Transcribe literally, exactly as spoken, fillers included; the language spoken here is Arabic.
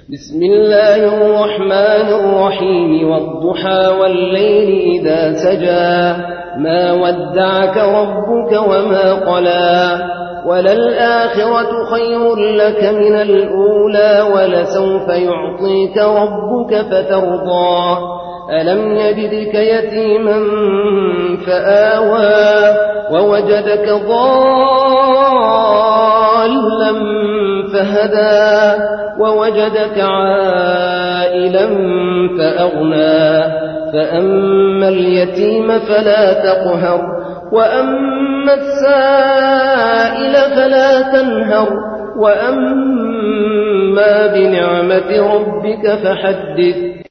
بسم الله الرحمن الرحيم والضحى والليل إذا سجى ما ودعك ربك وما قلى وللآخرة خير لك من الأولى ولسوف يعطيك ربك فترضى ألم يجدك يتيما فآوى ووجدك ضالا فهدى ووجدك عائلا فأغنى فأما اليتيم فلا تقهر وأما السائل فلا تنهر وأما بنعمة ربك فحدث